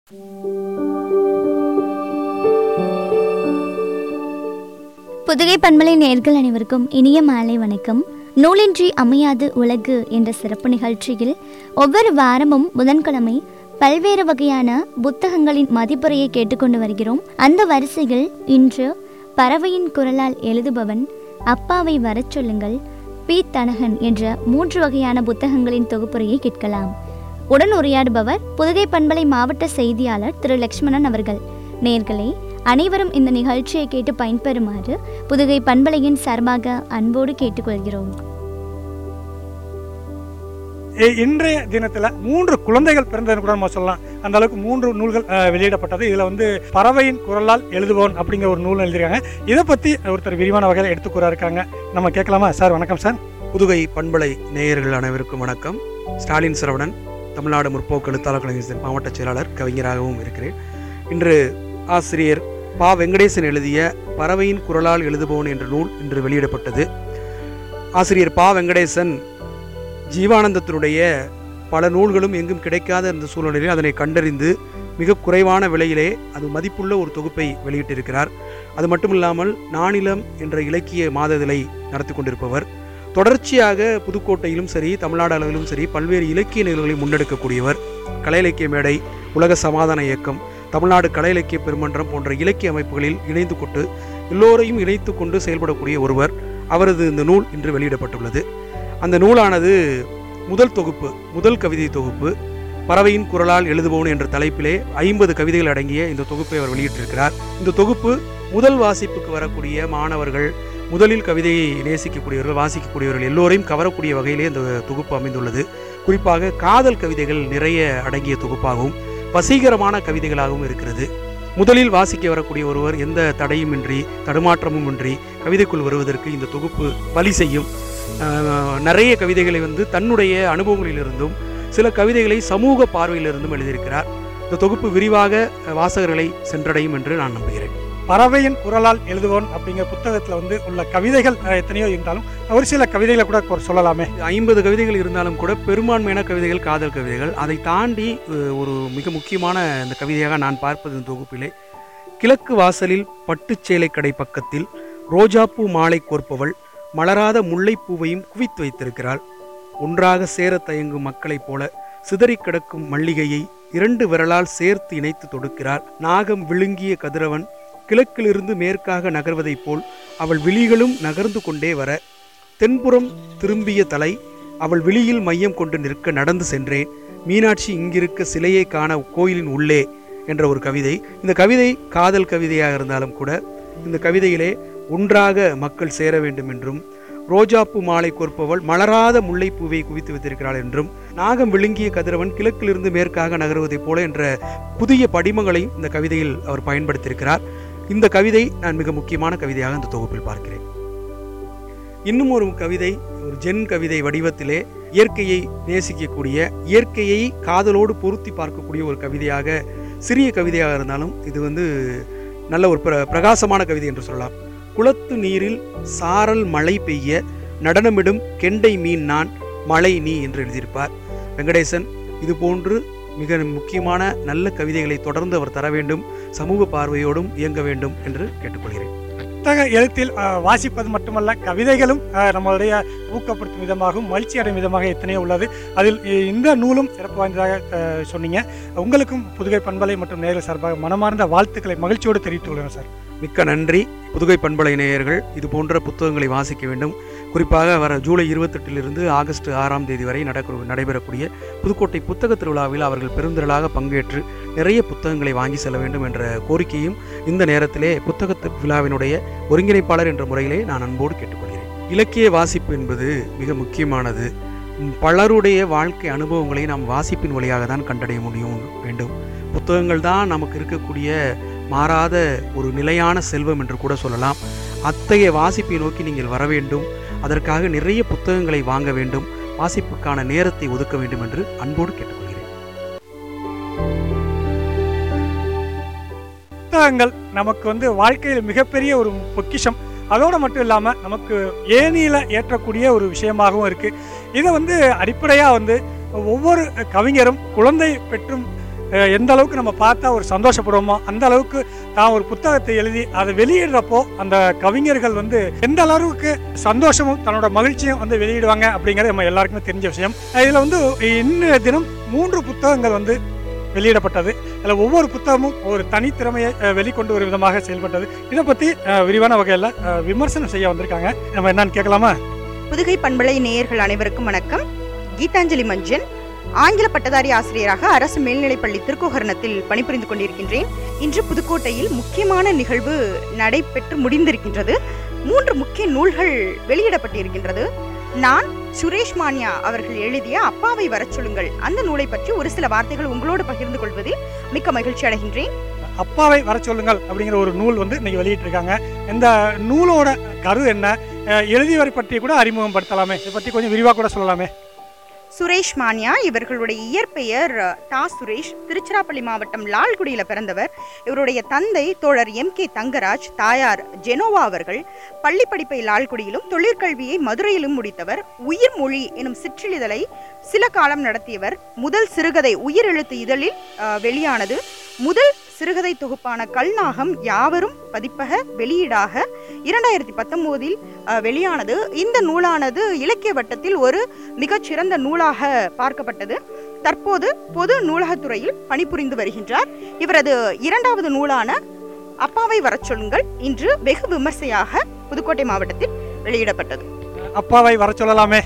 புதுகை பண்பலை நேயர்கள் அனைவருக்கும் இனிய மாலை வணக்கம். நூலின்றி அமையாது உலகு என்ற சிறப்பு நிகழ்ச்சியில் ஒவ்வொரு வாரமும் புதன்கிழமை பல்வேறு வகையான புத்தகங்களின் மதிப்புரையை கேட்டுக்கொண்டு வருகிறோம். அந்த வரிசையில் இன்று பறவையின் குரலால் எழுதுபவன், அப்பாவை வரச் சொல்லுங்கள், பி. தனகன் என்ற 3 வகையான புத்தகங்களின் தொகுப்புரையை கேட்கலாம். உடன் உரையாடுபவர் புதுகை பண்பலை மாவட்ட செய்தியாளர் திரு லக்ஷ்மணன் அவர்கள். நேயர்களே, அனைவரும் இந்த நிகழ்ச்சியை கேட்டு பயன்பெறுமாறு புதுகை பண்பலையின் சார்பாக அன்போடு கேட்டுக்கொள்கிறோம். இன்றைய தினத்தில் 3 குழந்தைகள் பிறந்ததுன்னு கூட நம்ம சொல்லலாம். அந்த அளவுக்கு 3 நூல்கள் வெளியிடப்பட்டது. இதில் வந்து பறவையின் குரலால் எழுதுபவன் அப்படிங்கிற ஒரு நூல் எழுதியிருக்காங்க. இதை பற்றி ஒருத்தர் விரிவான வகையில் எடுத்துக்கூற இருக்காங்க. நம்ம கேட்கலாமா சார்? வணக்கம் சார். புதுகை பண்பலை நேயர்கள் அனைவருக்கும் வணக்கம். ஸ்டாலின் சரவணன், தமிழ்நாடு முற்போக்கு எழுத்தாளர் கலைஞர் மாவட்ட செயலாளர், கவிஞராகவும் இருக்கிறேன். இன்று ஆசிரியர் பா. வெங்கடேசன் எழுதிய பறவையின் குரலால் எழுதுபவன் என்ற நூல் இன்று வெளியிடப்பட்டது. ஆசிரியர் பா. வெங்கடேசன் ஜீவானந்தத்தினுடைய பல நூல்களும் எங்கும் கிடைக்காத இந்த சூழ்நிலையில் அதனை கண்டறிந்து மிக குறைவான விலையிலே அது மதிப்புள்ள ஒரு தொகுப்பை வெளியிட்டிருக்கிறார். அது மட்டுமில்லாமல் நானிலம் என்ற இலக்கிய மாதஇதழை நடத்தி கொண்டிருப்பவர். தொடர்ச்சியாக புதுக்கோட்டையிலும் சரி, தமிழ்நாடு அளவிலும் சரி, பல்வேறு இலக்கிய நிகழ்வுகளை முன்னெடுக்கக்கூடியவர். கலை இலக்கிய மேடை, உலக சமாதான இயக்கம், தமிழ்நாடு கலை இலக்கிய பெருமன்றம் போன்ற இலக்கிய அமைப்புகளில் இணைந்து கொண்டு எல்லோரையும் இணைத்து கொண்டு செயல்படக்கூடிய ஒருவர். அவரது இந்த நூல் இன்று வெளியிடப்பட்டுள்ளது. அந்த நூலானது முதல் கவிதை தொகுப்பு பறவையின் குரலால் எழுதுபவன் என்ற தலைப்பிலே 50 கவிதைகள் அடங்கிய இந்த தொகுப்பை அவர் வெளியிட்டிருக்கிறார். இந்த தொகுப்பு முதல் வாசிப்புக்கு வரக்கூடிய மாணவர்கள், முதலில் கவிதையை நேசிக்கக்கூடியவர்கள், வாசிக்கக்கூடியவர்கள் எல்லோரையும் கவரக்கூடிய வகையிலே இந்த தொகுப்பு அமைந்துள்ளது. குறிப்பாக காதல் கவிதைகள் நிறைய அடங்கிய தொகுப்பாகவும் வசீகரமான கவிதைகளாகவும் இருக்கிறது. முதலில் வாசிக்க வரக்கூடிய ஒருவர் எந்த தடையுமின்றி தடுமாற்றமுமின்றி கவிதைக்குள் வருவதற்கு இந்த தொகுப்பு வழி செய்யும். நிறைய கவிதைகளை தன்னுடைய அனுபவங்களிலிருந்தும் சில கவிதைகளை சமூக பார்வையிலிருந்தும் எழுதியிருக்கிறார். இந்த தொகுப்பு விரிவாக வாசகர்களை சென்றடையும் என்று நான் நம்புகிறேன். பறவையின் குரலால் எழுதுவோன் அப்படிங்கிற புத்தகத்தில் உள்ள கவிதைகள் எத்தனையோ இருந்தாலும் ஒரு சில கவிதைகளை கூட சொல்லலாமே. 50 கவிதைகள் இருந்தாலும் கூட பெரும்பான்மையான கவிதைகள் காதல் கவிதைகள். அதை தாண்டி ஒரு மிக முக்கியமான இந்த கவிதையாக நான் பார்ப்பது இந்த தொகுப்பிலே, கிழக்கு வாசலில் பட்டுச்சேலை கடை பக்கத்தில் ரோஜாப்பூ மாலை கோர்ப்பவள் மலராத முல்லைப்பூவையும் குவித்து வைத்திருக்கிறாள். ஒன்றாக சேர தயங்கும் மக்களைப் போல சிதறி கிடக்கும் மல்லிகையை 2 விரலால் சேர்த்து இணைத்து தொடுக்கிறாள். நாகம் விழுங்கிய கதிரவன் கிழக்கிலிருந்து மேற்காக நகர்வதைப் போல் அவள் விழிகளும் நகர்ந்து கொண்டே வர, தென்புறம் திரும்பிய தலை அவள் விழியில் மையம் கொண்டு நிற்க நடந்து சென்றேன். மீனாட்சி இங்கிருக்க சிலையை காண கோயிலின் உள்ளே என்ற ஒரு கவிதை. இந்த கவிதை காதல் கவிதையாக இருந்தாலும் கூட இந்த கவிதையிலே ஒன்றாக மக்கள் சேர வேண்டும் என்றும், ரோஜாப்பூ மாலை கோர்ப்பவள் மலராத முல்லைப்பூவை குவித்து வைத்திருக்கிறாள் என்றும், நாகம் விழுங்கிய கதிரவன் கிழக்கிலிருந்து மேற்காக நகருவதைப் போல என்ற புதிய படிமங்களை இந்த கவிதையில் அவர் பயன்படுத்தியிருக்கிறார். இந்த கவிதை நான் மிக முக்கியமான கவிதையாக இந்த தொகுப்பில் பார்க்கிறேன். இன்னும் ஒரு கவிதை, ஒரு ஜென் கவிதை வடிவத்திலே இயற்கையை நேசிக்கக்கூடிய, இயற்கையை காதலோடு பொருத்தி பார்க்கக்கூடிய ஒரு கவிதையாக, சிறிய கவிதையாக இருந்தாலும் இது நல்ல ஒரு பிரகாசமான கவிதை என்று சொல்லலாம். குளத்து நீரில் சாரல் மழை பெய்ய நடனமிடும் கெண்டை மீன் நான், மழை நீ என்று எழுதியிருப்பார் வெங்கடேசன். இது போன்று மிக முக்கியமான நல்ல கவிதைகளை தொடர்ந்து அவர் தர வேண்டும், சமூக பார்வையோடும் இயங்க வேண்டும் என்று கேட்டுக்கொள்கிறேன். புத்தக எழுத்தில் வாசிப்பது மட்டுமல்ல, கவிதைகளும் நம்மளுடைய ஊக்கப்படுத்தும் விதமாகவும் மகிழ்ச்சி அடையும் விதமாக எத்தனையோ உள்ளது. அதில் இந்த நூலும் சிறப்பு வாய்ந்ததாக சொன்னீங்க. உங்களுக்கும் புதுகை பண்பலை மற்றும் நேயர்கள் சார்பாக மனமார்ந்த வாழ்த்துக்களை மகிழ்ச்சியோடு தெரிவித்துக் கொள்கிறேன் சார். மிக்க நன்றி. புதுகை பண்பலை நேயர்கள் இது போன்ற புத்தகங்களை வாசிக்க வேண்டும். குறிப்பாக வர ஜூலை 28 ஆகஸ்ட் 6 வரை நடைபெறக்கூடிய புதுக்கோட்டை புத்தக திருவிழாவில் அவர்கள் பெருந்திரளாக பங்கேற்று நிறைய புத்தகங்களை வாங்கி செல்ல வேண்டும் என்ற கோரிக்கையும் இந்த நேரத்திலே புத்தக விழாவினுடைய ஒருங்கிணைப்பாளர் என்ற முறையிலே நான் அன்போடு கேட்டுக்கொள்கிறேன். இலக்கிய வாசிப்பு என்பது மிக முக்கியமானது. பலருடைய வாழ்க்கை அனுபவங்களை நாம் வாசிப்பின் வழியாக தான் கண்டடைய வேண்டும். புத்தகங்கள் தான் நமக்கு இருக்கக்கூடிய மாறாத ஒரு நிலையான செல்வம் என்று கூட சொல்லலாம். அத்தகைய வாசிப்பை நோக்கி நீங்கள் வர வேண்டும். அதற்காக நிறைய புத்தகங்களை வாங்க வேண்டும். வாசிப்புக்கான நேரத்தை ஒதுக்க வேண்டும் என்று அன்போடு கேட்டுக்கொள்கிறேன். புத்தகங்கள் நமக்கு வாழ்க்கையில் மிகப்பெரிய ஒரு பொக்கிஷம். அதோடு மட்டும் இல்லாமல் நமக்கு ஏணியில் ஏற்றக்கூடிய ஒரு விஷயமாகவும் இருக்குது. இதை அடிப்படையாக ஒவ்வொரு கவிஞரும் குழந்தை பெற்றும் எந்த அளவுக்கு நம்ம பார்த்தா ஒரு சந்தோஷப்படுவோமோ அந்த அளவுக்கு தான் ஒரு புத்தகத்தை எழுதி அதை வெளியிடுறப்போ அந்த கவிஞர்கள் வந்து எந்த அளவுக்கு சந்தோஷமும் தன்னோட மகிழ்ச்சியும் வந்து வெளியிடுவாங்க அப்படிங்கிறது நம்ம எல்லாருக்குமே தெரிஞ்ச விஷயம். இதில் வந்து இன்றைய தினம் 3 புத்தகங்கள் வந்து வெளியிடப்பட்டது. அதில் ஒவ்வொரு புத்தகமும் ஒரு தனித்திறமையை வெளிக்கொண்டு ஒரு விதமாக செயல்பட்டது. இதை பற்றி விரிவான வகையில் விமர்சனம் செய்ய வந்திருக்காங்க. நம்ம என்னன்னு கேட்கலாமா? புதுகை பண்பலை நேயர்கள் அனைவருக்கும் வணக்கம். கீதாஞ்சலி மஞ்சன், ஆங்கில பட்டதாரி ஆசிரியராக அரசு மேல்நிலைப்பள்ளி திருக்கோகரணத்தில் பணிபுரிந்து கொண்டிருக்கின்றேன். இன்று புதுக்கோட்டையில் முக்கியமான நிகழ்வு நடைபெற்று முடிந்திருக்கின்றது. 3 முக்கிய நூல்கள் வெளியிடப்பட்டிருக்கின்றது. நான் சுரேஷ் மானியா அவர்கள் எழுதிய அப்பாவை வரச் சொல்லுங்கள் அந்த நூலை பற்றி ஒரு சில வார்த்தைகள் உங்களோடு பகிர்ந்து கொள்வதில் மிக்க மகிழ்ச்சி அடைகின்றேன். அப்பாவை வர சொல்லுங்கள் அப்படிங்கிற ஒரு நூல் வந்து இன்னைக்கு வெளியிட்டிருக்காங்க. இந்த நூலோட கரு என்ன, எழுதியவரை பற்றி கூட அறிமுகப்படுத்தலாமே, இதை பற்றி கொஞ்சம் விரிவாக கூட சொல்லலாமே. சுரேஷ் மானியா இவர்களுடைய இயற்பெயர் டா சுரேஷ். திருச்சிராப்பள்ளி மாவட்டம் லால்குடியில் பிறந்தவர். இவருடைய தந்தை தோழர் MK தங்கராஜ், தாயார் ஜெனோவா அவர்கள். பள்ளி படிப்பை லால்குடியிலும் தொழிற்கல்வியை மதுரையிலும் முடித்தவர். உயிர் மொழி எனும் சிற்றிதழை சில காலம் நடத்தியவர். முதல் சிறுகதை உயிரெழுத்து இதழில் வெளியானது. முதல் சிறுகதை தொகுப்பான கல்நாகம் யாவரும் பதிப்பக வெளியீடாக 2019 வெளியானது. இந்த நூலானது இலக்கிய வட்டத்தில் ஒரு மிகச்சிறந்த நூலாக பார்க்கப்பட்டது. தற்போது பொது நூலகத்துறையில் பணிபுரிந்து வருகின்றார். இவரது 2வது நூலான அப்பாவை வரச் சொல்லுங்கள் இன்று வெகு விமர்சையாக புதுக்கோட்டை மாவட்டத்தில் வெளியிடப்பட்டது. அப்பாவை வர சொல்லலாமே.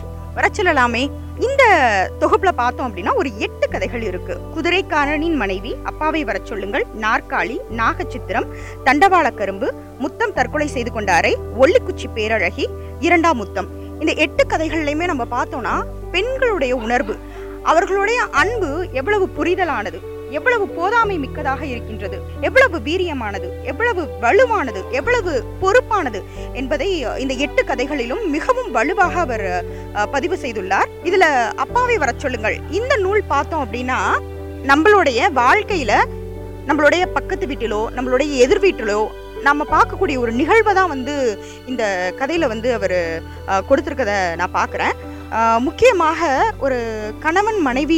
இந்த தொகுப்புல பார்த்தோம் அப்படின்னா ஒரு 8 கதைகள் இருக்கு. குதிரைக்காரனின் மனைவி, அப்பாவை வரச் சொல்லுங்கள், நாற்காலி, நாகச்சித்திரம், தண்டவாள கரும்பு, முத்தம் தற்கொலை செய்து கொண்டாரை, ஒல்லிக்குச்சி பேரழகி, 2ஆம் முத்தம். இந்த 8 கதைகள்லையுமே நம்ம பார்த்தோம்னா பெண்களுடைய உணர்வு, அவர்களுடைய அன்பு எவ்வளவு புரிதலானது, எவ்வளவு போதாமை மிக்கதாக இருக்கின்றது, எவ்வளவு வீரியமானது, எவ்வளவு வலுவானது, எவ்வளவு பொறுப்பானது என்பதை இந்த 8 கதைகளிலும் மிகவும் வலுவாக அவர் பதிவு செய்துள்ளார். இதுல அப்பாவை வரச் சொல்லுங்கள் இந்த நூல் பார்த்தோம் அப்படின்னா நம்மளுடைய வாழ்க்கையில நம்மளுடைய பக்கத்து வீட்டிலோ நம்மளுடைய எதிர் வீட்டிலோ நம்ம பார்க்கக்கூடிய ஒரு நிகழ்வை தான் வந்து இந்த கதையில வந்து அவர் கொடுத்திருக்கத நான் பார்க்குறேன். முக்கியமாக ஒரு கணவன் மனைவி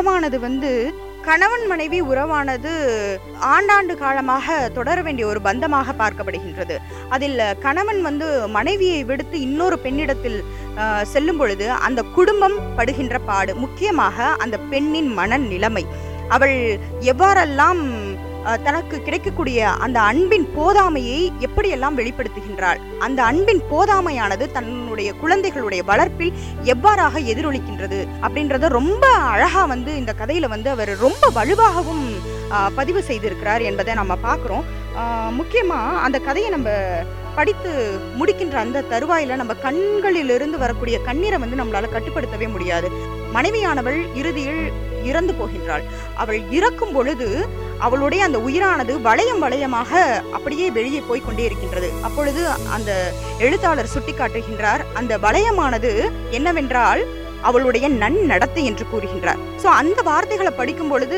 உறவானது ஆண்டாண்டு காலமாக தொடர வேண்டிய ஒரு பந்தமாக பார்க்கப்படுகின்றது. அதில் கணவன் வந்து மனைவியை விடுத்து இன்னொரு பெண்ணிடத்தில் செல்லும் பொழுது அந்த குடும்பம் படுகின்ற பாடு, முக்கியமாக அந்த பெண்ணின் மனநிலைமை, அவள் எவ்வாறெல்லாம் தனக்கு கிடைக்கக்கூடிய அந்த அன்பின் போதாமையை எப்படியெல்லாம் வெளிப்படுத்துகின்றாள், அந்த அன்பின் போதாமையானது தன்னுடைய குழந்தைகளுடைய வளர்ப்பில் எவ்வாறாக எதிரொலிக்கின்றது அப்படின்றத ரொம்ப அழகா வந்து இந்த கதையில வந்து அவர் ரொம்ப வலுவாகவும் பதிவு செய்திருக்கிறார் என்பதை நம்ம பார்க்குறோம். முக்கியமா அந்த கதையை நம்ம படித்து முடிக்கின்ற அந்த தருவாயில நம்ம கண்களிலிருந்து வரக்கூடிய கண்ணீரை வந்து நம்மளால கட்டுப்படுத்தவே முடியாது. மனைவியானவள் இறுதியில் இறந்து போகின்றாள். அவள் இறக்கும் பொழுது அவளுடைய அந்த உயிரானது வளையமாக அப்படியே வெளியே போய் கொண்டே இருக்கின்றது. அப்பொழுது அந்த எழுத்தாளர் சுட்டிக்காட்டுகின்றார், அந்த வளையமானது என்னவென்றால் அவளுடைய நன்னடத்தை என்று கூறுகின்றார். ஸோ அந்த வார்த்தைகளை படிக்கும் பொழுது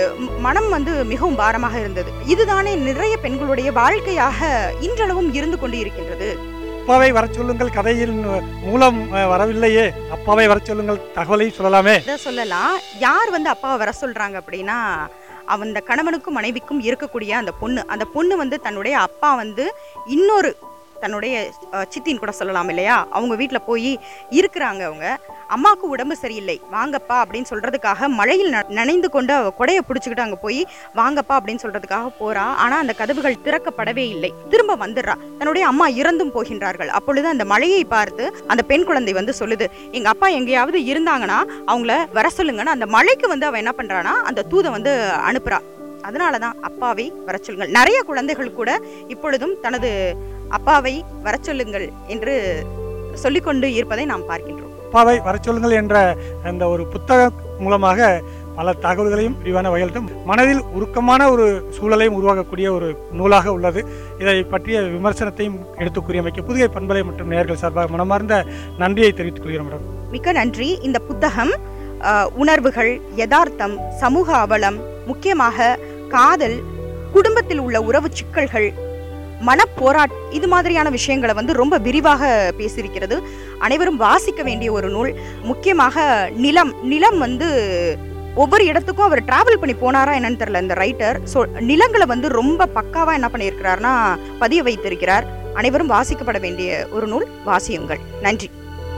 மனம் வந்து மிகவும் பாரமாக இருந்தது. இதுதானே நிறைய பெண்களுடைய வாழ்க்கையாக இன்றளவும் இருந்து கொண்டு இருக்கின்றது. அப்பாவை வர சொல்லுங்கள் கதையின் மூலம் வரவில்லையே, அப்பாவை வர சொல்லுங்கள் தகவலை சொல்லலாமே. சொல்லலாம். யார் வந்து அப்பாவை வர சொல்றாங்க அப்படின்னா அந்த கணவனுக்கும் மனைவிக்கும் இருக்கக்கூடிய அந்த பொண்ணு வந்து தன்னுடைய அப்பா வந்து இன்னொரு தன்னுடைய சித்தின்னு கூட சொல்லலாம் இல்லையா, அவங்க வீட்டில் போய் இருக்கிறாங்க. அவங்க அம்மாவுக்கு உடம்பு சரியில்லை, வாங்கப்பா அப்படின்னு சொல்றதுக்காக மழையில் நனைந்து கொண்டு அவ கொடையை பிடிச்சிக்கிட்டு அங்கே போய் வாங்கப்பா அப்படின்னு சொல்றதுக்காக போறா. ஆனால் அந்த கதவுகள் திறக்கப்படவே இல்லை. திரும்ப வந்துடுறா. தன்னுடைய அம்மா இறந்தும் போகின்றார்கள். அப்பொழுது அந்த மழையை பார்த்து அந்த பெண் குழந்தை வந்து சொல்லுது, எங்க அப்பா எங்கேயாவது இருந்தாங்கன்னா அவங்கள வர சொல்லுங்கன்னு. அந்த மழைக்கு வந்து அவ என்ன பண்றானா அந்த தூதை வந்து அனுப்புறா. அதனாலதான் அப்பாவை வர சொல்லுங்கள். நிறைய குழந்தைகள் கூட இப்பொழுதும் தனது அப்பாவை வர சொல்லுங்கள் என்று சொல்லிக்கொண்டு இருப்பதை நாம் பார்க்கின்றோம். அப்பாவை வர சொல்லுங்கள் என்ற அந்த ஒரு புத்தகம் மூலமாக பல தகவல்களையும் விரிவான வகையிலும் மனதில் உருக்கமான ஒரு சூழலையும் உருவாக்கக்கூடிய ஒரு நூலாக உள்ளது. இதை பற்றிய விமர்சனத்தையும் எடுத்து கூறியமைக்க புதுகை பண்பலை மற்றும் நேயர்கள் சார்பாக மனமார்ந்த நன்றியை தெரிவித்துக் கொள்கிறோம் மேடம். மிக்க நன்றி. இந்த புத்தகம் உணர்வுகள், யதார்த்தம், சமூக அவலம், முக்கியமாக காதல், குடும்பத்தில் உள்ள உறவு சிக்கல்கள், மனப்போராட்டம், இது மாதிரியான விஷயங்களை வந்து ரொம்ப விரிவாக பேசியிருக்கிறது. அனைவரும் வாசிக்க வேண்டிய ஒரு நூல். முக்கியமாக நிலம் வந்து ஒவ்வொரு இடத்துக்கும் அவர் டிராவல் பண்ணி போனாரா என்னன்னு தெரியல இந்த ரைட்டர். ஸோ நிலங்களை வந்து ரொம்ப பக்காவா என்ன பண்ணியிருக்கிறார்னா பதிய வைத்திருக்கிறார். அனைவரும் வாசிக்கப்பட வேண்டிய ஒரு நூல், வாசியுங்கள். நன்றி.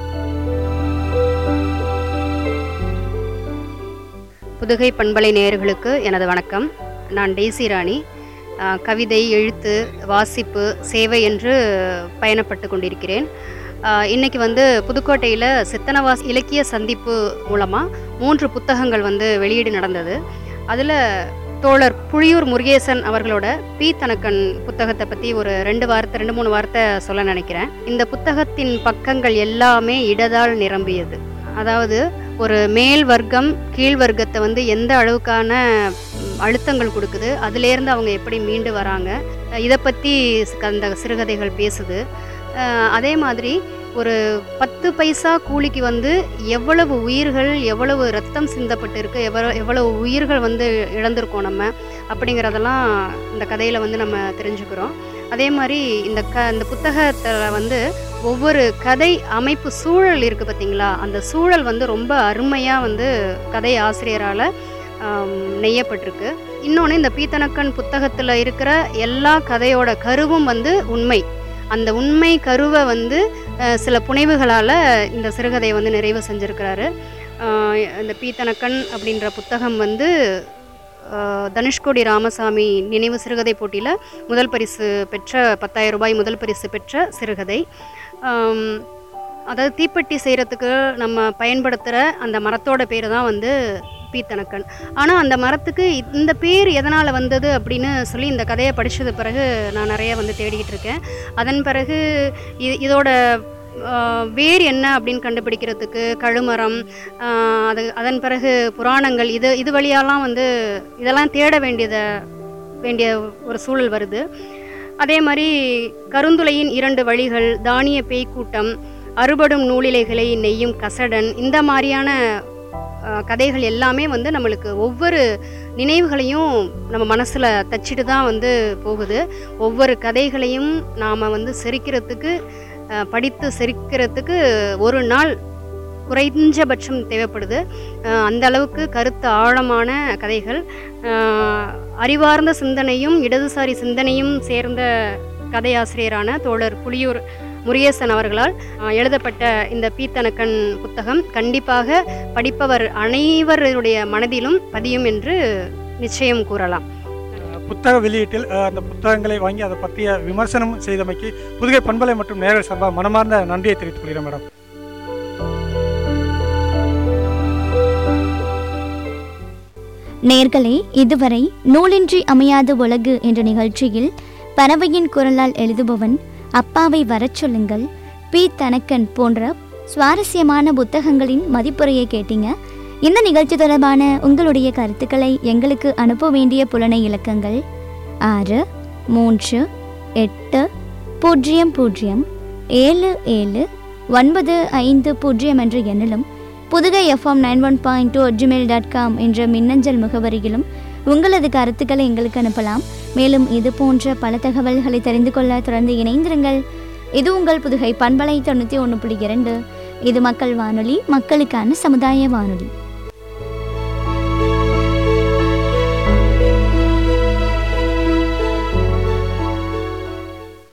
புதுகை பண்பலை நேயர்களுக்கு எனது வணக்கம். நான் டெய்சி ராணி. கவிதை, எழுத்து, வாசிப்பு, சேவை என்று பயணப்பட்டு கொண்டிருக்கிறேன். இன்றைக்கி வந்து புதுக்கோட்டையில் சித்தனவாஸ் இலக்கிய சந்திப்பு மூலமாக 3 புத்தகங்கள் வந்து வெளியீடு நடந்தது. அதில் தோழர் புளியூர் முருகேசன் அவர்களோட பி. தனக்கன் புத்தகத்தை பற்றி ஒரு 2-3 வார்த்தை சொல்ல நினைக்கிறேன். இந்த புத்தகத்தின் பக்கங்கள் எல்லாமே இடதால் நிரம்பியது. அதாவது ஒரு மேல் வர்க்கம் கீழ் வர்க்கத்தை வந்து எந்த அளவுக்கான அழுத்தங்கள் கொடுக்குது, அதுலேருந்து அவங்க எப்படி மீண்டு வராங்க, இதை பற்றி அந்த சிறுகதைகள் பேசுது. அதே மாதிரி ஒரு 10 பைசா கூலிக்கு வந்து எவ்வளவு உயிர்கள், எவ்வளவு ரத்தம் சிந்தப்பட்டு இருக்கு, எவ்வளவு உயிர்கள் வந்து இழந்திருக்கோம் நம்ம அப்படிங்கிறதெல்லாம் இந்த கதையில் வந்து நம்ம தெரிஞ்சுக்கிறோம். அதே மாதிரி இந்த புத்தகத்தில் வந்து ஒவ்வொரு கதை அமைப்பு சூழல் இருக்குது பார்த்தீங்களா, அந்த சூழல் வந்து ரொம்ப அருமையாக வந்து கதை ஆசிரியரால் நெய்யப்பட்டிருக்கு. இன்னொன்று, இந்த பி. தனக்கன் புத்தகத்தில் இருக்கிற எல்லா கதையோட கருவும் வந்து உண்மை. அந்த உண்மை கருவை வந்து சில புனைவுகளால் இந்த சிறுகதையை வந்து நிறைவு செஞ்சுருக்கிறாரு. இந்த பி. தனக்கன் அப்படின்ற புத்தகம் வந்து தனுஷ்கோடி ராமசாமி நினைவு சிறுகதை போட்டியில் முதல் பரிசு பெற்ற 10,000 ரூபாய் முதல் பரிசு பெற்ற சிறுகதை. அதாவது தீப்பெட்டி செய்கிறதுக்கு நம்ம பயன்படுத்துகிற அந்த மரத்தோட பேர் தான் வந்து பி. தனக்கன். ஆனால் அந்த மரத்துக்கு இந்த பேர் எதனால் வந்தது அப்படின்னு சொல்லி இந்த கதையை படித்தது பிறகு நான் நிறைய வந்து தேடிக்கிட்டு இருக்கேன். அதன் பிறகு இதோட வேர் என்ன அப்படின்னு கண்டுபிடிக்கிறதுக்கு கழுமரம், அதன் பிறகு புராணங்கள், இது வழியாலாம் வந்து இதெல்லாம் தேட வேண்டிய ஒரு சூழல் வருது. அதே மாதிரி கருந்துளையின் 2 வழிகள், தானிய பேய்க்கூட்டம், அறுபடும் நூலிலைகளை நெய்யும் கசடன், இந்த மாதிரியான கதைகள் எல்லாமே வந்து நம்மளுக்கு ஒவ்வொரு நினைவுகளையும் நம்ம மனசில் தச்சிட்டு தான் வந்து போகுது. ஒவ்வொரு கதைகளையும் நாம் வந்து செரிக்கிறதுக்கு, படித்து செரிக்கிறதுக்கு ஒரு நாள் குறைஞ்சபட்சம் தேவைப்படுது. அந்த அளவுக்கு கருத்து ஆழமான கதைகள், அறிவார்ந்த சிந்தனையும் இடதுசாரி சிந்தனையும் சேர்ந்த கதையாசிரியரான தோழர் புளியூர் முருகேசன் அவர்களால் எழுதப்பட்ட இந்த பி. தனக்கன் புத்தகம் கண்டிப்பாக படிப்பவர் அனைவருடைய மனதிலும் பதியும் என்று நிச்சயம் கூறலாம். புத்தக வெளியீட்டில் அந்த புத்தகங்களை வாங்கி அதை பற்றிய விமர்சனம் செய்தமைக்கு புதுகை பண்பலை மற்றும் நேயர்கள் சார்பாக மனமார்ந்த நன்றியை தெரிவித்துக் கொள்கிறேன் மேடம். நேயர்களே, இதுவரை நூலின்றி அமையாது உலகு என்ற நிகழ்ச்சியில் பறவையின் குரலால் எழுதுபவன், அப்பாவை வரச் சொல்லுங்கள், பி. தனக்கன் போன்ற சுவாரஸ்யமான புத்தகங்களின் மதிப்புரையை கேட்டீங்க. இந்த நிகழ்ச்சி தொடர்பான உங்களுடைய கருத்துக்களை எங்களுக்கு அனுப்ப வேண்டிய புலனை இலக்கங்கள் 638007795 என்ற எண்ணிலும் புதுகை FM 91.2 என்ற மின்னஞ்சல் முகவரியிலும் உங்களது கருத்துக்களை எங்களுக்கு அனுப்பலாம். மேலும் இது போன்ற பல தகவல்களை தெரிந்து கொள்ள தொடர்ந்து இணைந்திருங்கள். இது உங்கள் புதுகை பண்பலை 91.2. இது மக்கள் வானொலி, மக்களுக்கான சமுதாய வானொலி.